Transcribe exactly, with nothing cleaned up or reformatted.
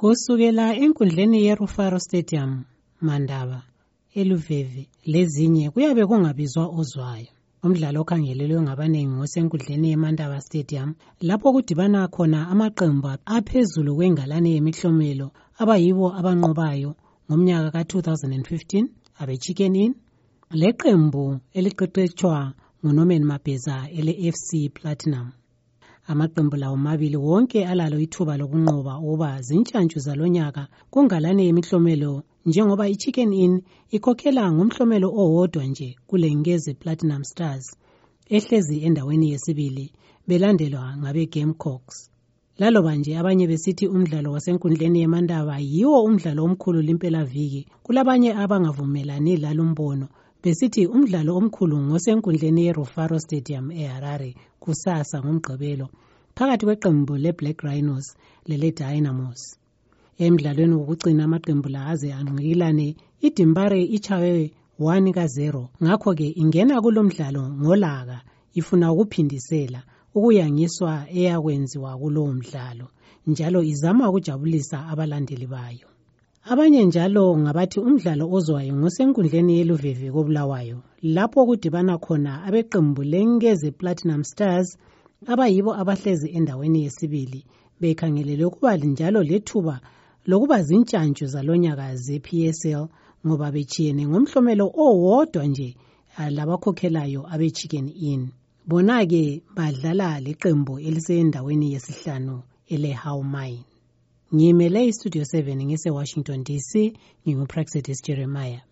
Kusukela enkundleni yeRufaro Stadium, Mandaba, eLuveve, lezinye kuyabe kungabizwa ozwayo. Umdlalo okhangelelwe ngabanengi ngosenkundleni yeMandaba Stadium, lapho kudibana khona amaqembu aphezulu kwengalane yemihlomelo abayibo abanqobayo ngomnyaka ka two thousand fifteen abe Chicken Inn, leqembu eliqeqetshwa nguNorman Mabheza ele F C Platinum. Amaqembu lawo mabili wonke alalo ithuba lokunqoba ukuba zintshantshu zalonyaka kungalane yemihlomelo, njengoba iChicken Inn ikhokhela ngomhlomelo owodwa nje kule Ngezi Platinum Stars ehlezi endaweni yesibili belandelwa ngabe Gamecocks. Laloba nje abanye besithi umdlalo wasenkundleni yeMandaba yiwo umdlalo omkhulu limpela viki, kulabanye abangavumelani lalumbono besithi umdlalo omkhulu ngosenkundleni yeRufaro Stadium eHarare kusasa ngomgqibelo phakathi kweqembu leBlack Rhinos lele Dynamos. Emdlalweni wokucina amaqembu la aze anqikilane, iDimbare ichawe one ka zero, ngakho ke ingena kulomdlalo ngolaka ifuna ukuphindisela ukuyangiswa eyakwenziwa kulowo mdlalo, njalo izama ukujabulisa abalandeli bayo. Abanye njalo ngabathi umdlalo ozwayo ngosenkundleni yeLuveve koBulawayo, lapho kudibana khona abeqembu leNgezi Platinum Stars abayibo abahlezi endaweni yesibili bekhangelele ukuba njalo lethuba lokuba zintshantshu zalonyaka ze-P S L ngoba bechiyene ngomhlomelo owodwa nje labakhokhelayo abe-Chicken Inn. Bona-ke badlala leqembu elisendaweni yesihlanu ele-How Mine. Ngimele iStudio seven ngise Washington D C, nginguPraxedis Jeremiah.